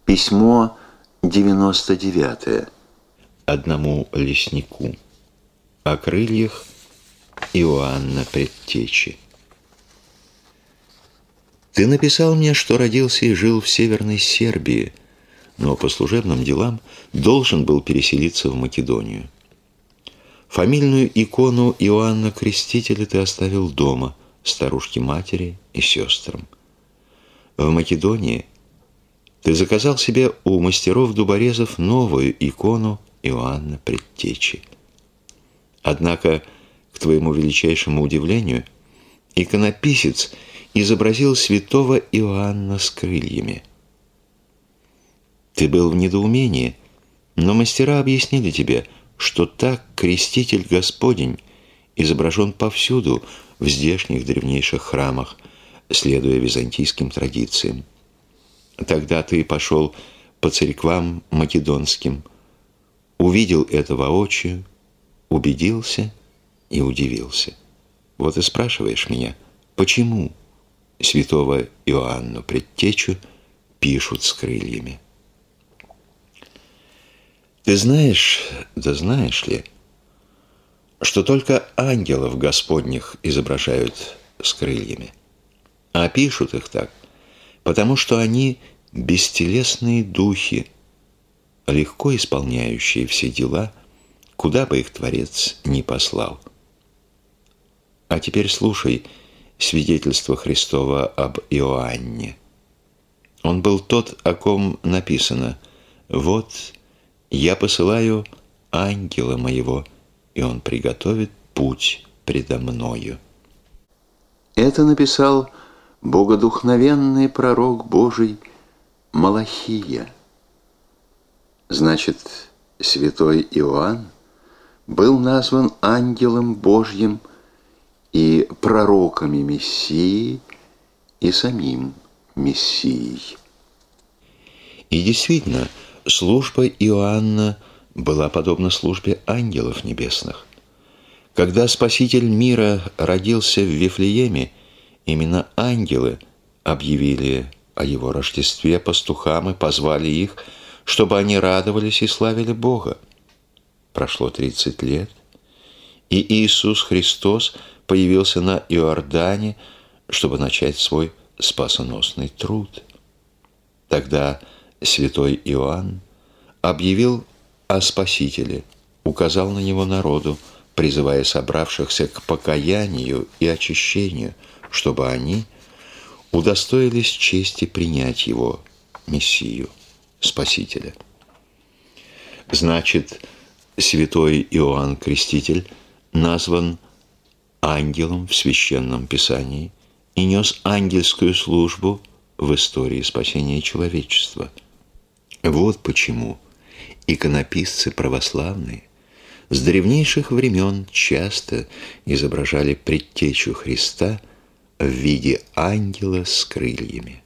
Письмо 99 одному леснику о крыльях Иоанна Предтечи. Ты написал мне, что родился и жил в Северной Сербии, но по служебным делам должен был переселиться в Македонию. Фамильную икону Иоанна Крестителя ты оставил дома, старушке-матери и сестрам. В Македонии ты заказал себе у мастеров-дуборезов новую икону Иоанна Предтечи. Однако, к твоему величайшему удивлению, иконописец изобразил святого Иоанна с крыльями. Ты был в недоумении, но мастера объяснили тебе, что так Креститель Господень изображен повсюду в здешних древнейших храмах, следуя византийским традициям. Тогда ты пошел по церквам македонским, увидел это воочию, убедился и удивился. Вот и спрашиваешь меня, почему святого Иоанну Предтечу пишут с крыльями? Ты знаешь, да знаешь ли, что только ангелов Господних изображают с крыльями, а пишут их так, потому что они бестелесные духи, легко исполняющие все дела, куда бы их Творец ни послал. А теперь слушай свидетельство Христова об Иоанне. Он был тот, о ком написано: «Вот я посылаю ангела моего, и он приготовит путь предо мною». Это написал богодухновенный пророк Божий Малахия. Значит, святой Иоанн был назван ангелом Божьим и пророками Мессии, и самим Мессией. И действительно, служба Иоанна была подобна службе ангелов небесных. Когда Спаситель мира родился в Вифлееме, именно ангелы объявили о его Рождестве пастухам и позвали их, чтобы они радовались и славили Бога. Прошло 30 лет, и Иисус Христос появился на Иордане, чтобы начать свой спасоносный труд. Тогда святой Иоанн объявил о Спасителе, указал на него народу, призывая собравшихся к покаянию и очищению, чтобы они удостоились чести принять его, Мессию, Спасителя. Значит, святой Иоанн Креститель назван ангелом в Священном Писании и нес ангельскую службу в истории спасения человечества. Вот почему иконописцы православные с древнейших времен часто изображали предтечу Христа в виде ангела с крыльями.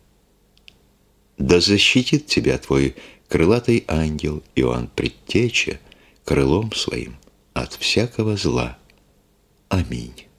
Да защитит тебя твой крылатый ангел Иоанн Предтеча крылом своим от всякого зла. Аминь.